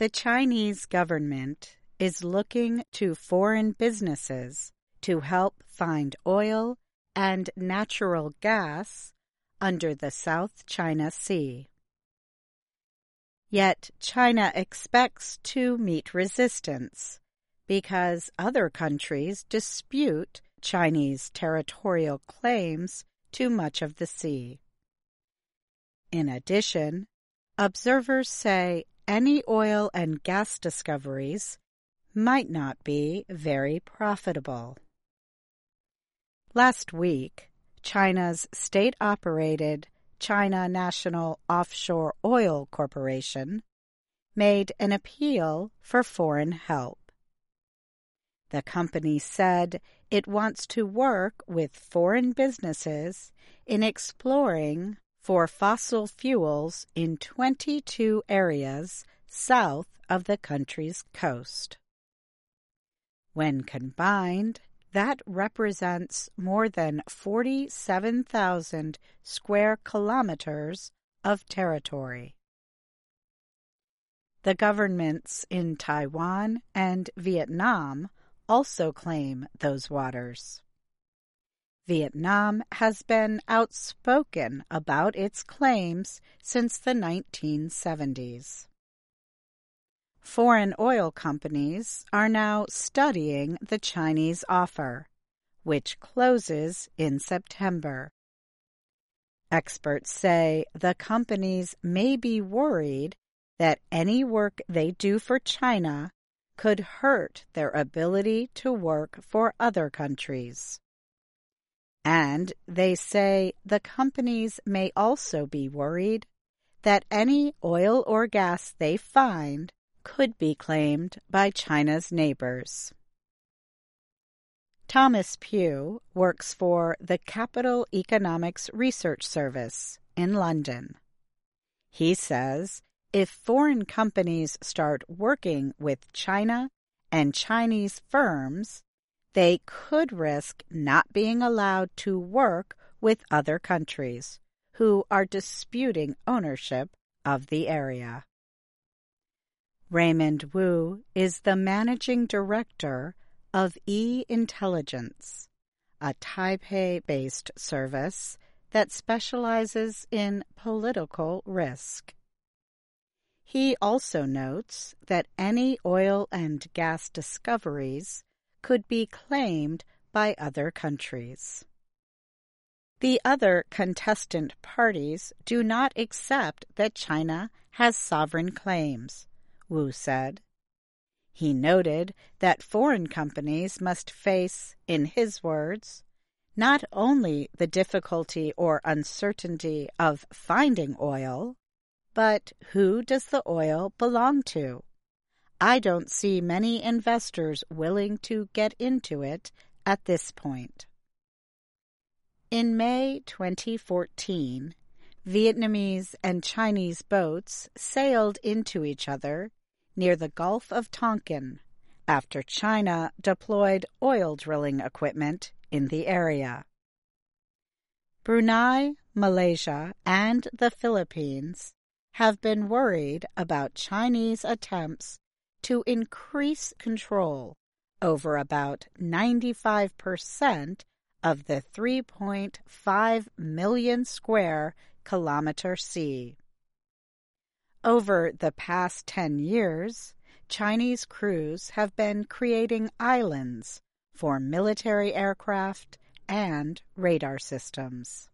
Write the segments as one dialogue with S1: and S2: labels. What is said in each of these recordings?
S1: The Chinese government is looking to foreign businesses to help find oil and natural gas under the South China Sea. Yet China expects to meet resistance because other countries dispute Chinese territorial claims to much of the sea. In addition, observers say any oil and gas discoveries might not be very profitable. Last week, China's state-operated China National Offshore Oil Corporation made an appeal for foreign help. The company said it wants to work with foreign businesses in exploring for fossil fuels in 22 areas south of the country's coast. When combined, that represents more than 47,000 square kilometers of territory. The governments in Taiwan and Vietnam also claim those waters. Vietnam has been outspoken about its claims since the 1970s. Foreign oil companies are now studying the Chinese offer, which closes in September. Experts say the companies may be worried that any work they do for China could hurt their ability to work for other countries. And they say the companies may also be worried that any oil or gas they find could be claimed by China's neighbors. Thomas Pugh works for the Capital Economics Research Service in London. He says if foreign companies start working with China and Chinese firms, they could risk not being allowed to work with other countries who are disputing ownership of the area. Raymond Wu is the managing director of E-Intelligence, a Taipei-based service that specializes in political risk. He also notes that any oil and gas discoveries could be claimed by other countries. The other contestant parties do not accept that China has sovereign claims, Wu said. He noted that foreign companies must face, in his words, not only the difficulty or uncertainty of finding oil, but who does the oil belong to? I don't see many investors willing to get into it at this point. In May 2014, Vietnamese and Chinese boats sailed into each other near the Gulf of Tonkin after China deployed oil drilling equipment in the area. Brunei, Malaysia, and the Philippines have been worried about Chinese attempts to increase control over about 95% of the 3.5 million square kilometer sea. Over the past 10 years, Chinese crews have been creating islands for military aircraft and radar systems.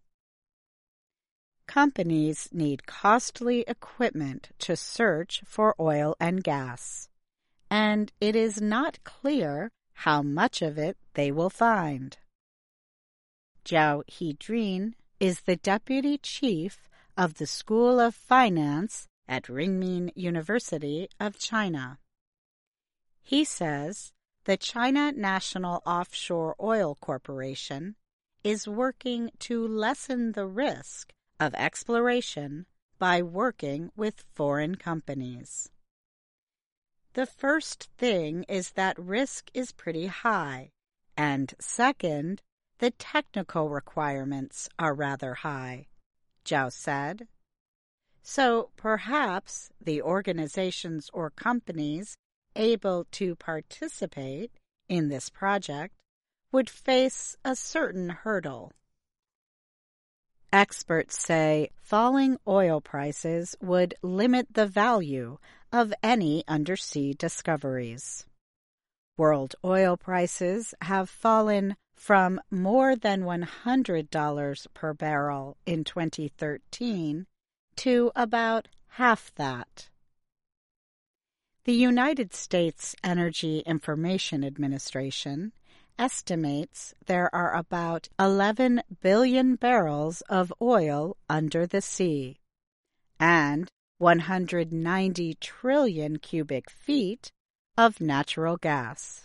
S1: Companies need costly equipment to search for oil and gas, and it is not clear how much of it they will find. Zhao Hidrin is the deputy chief of the School of Finance at Renmin University of China. He says the China National Offshore Oil Corporation is working to lessen the risk of exploration by working with foreign companies. The first thing is that risk is pretty high, and second, the technical requirements are rather high, Zhao said. So perhaps the organizations or companies able to participate in this project would face a certain hurdle. Experts say falling oil prices would limit the value of any undersea discoveries. World oil prices have fallen from more than $100 per barrel in 2013 to about half that. The United States Energy Information Administration estimates there are about 11 billion barrels of oil under the sea and 190 trillion cubic feet of natural gas.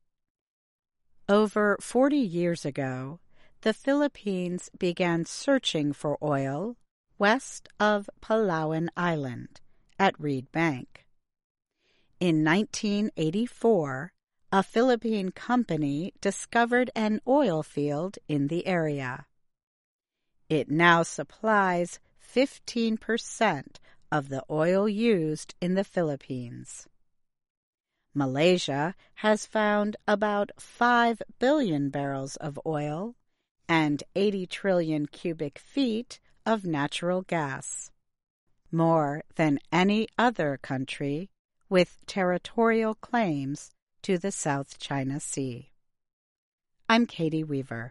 S1: Over 40 years ago, the Philippines began searching for oil west of Palawan Island at Reed Bank. In 1984, a Philippine company discovered an oil field in the area. It now supplies 15% of the oil used in the Philippines. Malaysia has found about 5 billion barrels of oil and 80 trillion cubic feet of natural gas, more than any other country with territorial claims to the South China Sea. I'm Katie Weaver.